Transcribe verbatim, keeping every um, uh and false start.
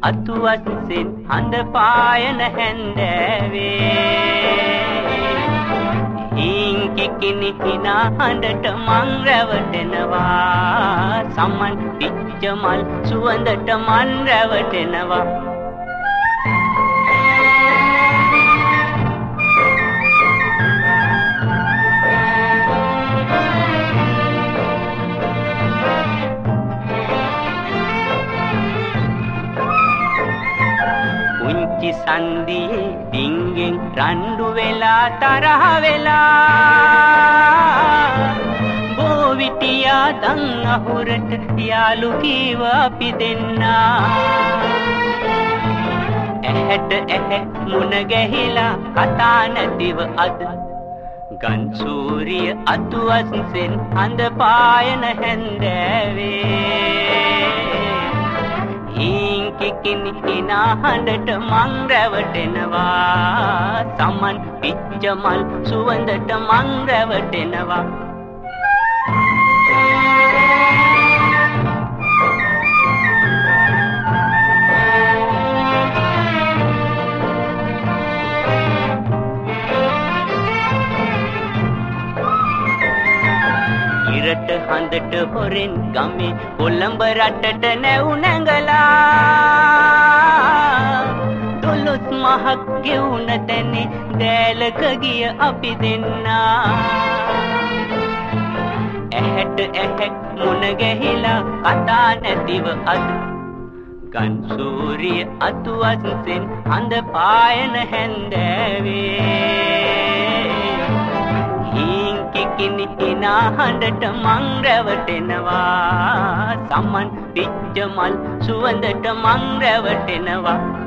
අතුවස්සෙන් හඳ පායන හැන්දෑවේ හිං කිකිනි හිනා හඬට මං රැවටෙනවා සමන් පිච්ච මල් සුවඳට මන් රැවටෙනවා පුංචි සන්දියේ ඩිංගෙන් රණ්ඩු වෙලා තරහ වෙලා බෝවිටියා දන් අහුරට යාළු කීව අපි දෙන්නා ඇහැට ඇහැ මුණ ගැහිලා කතා නැතිව අද ගන් සූරිය අතුවස්සෙන් හඳ පායන හැන්දෑවේ හිං කිකිනි හිනා හඬට මං රැවටෙනවා සමන් පිච්ච මල් සුවඳට මං රැවටෙනවා ඉරට හඳට හොරෙන් ගමේ කොළඹ රටට නැව් නැංගලා දොළොස් මහක් ගෙවුන තැනේ දෑලක ගිය අපි දෙන්නා ඇහැට ඇහැක් මුණ ගැහිලා කතා නැතිව අද ගන් සූරිය අතුවස්සෙන් හඳ පායන හැන්දෑවේ හිං කිකිනි හිනා හඬට මං රැවටෙනවා සමන් පිච්ච මල් සුවඳට මං රැවටෙනවා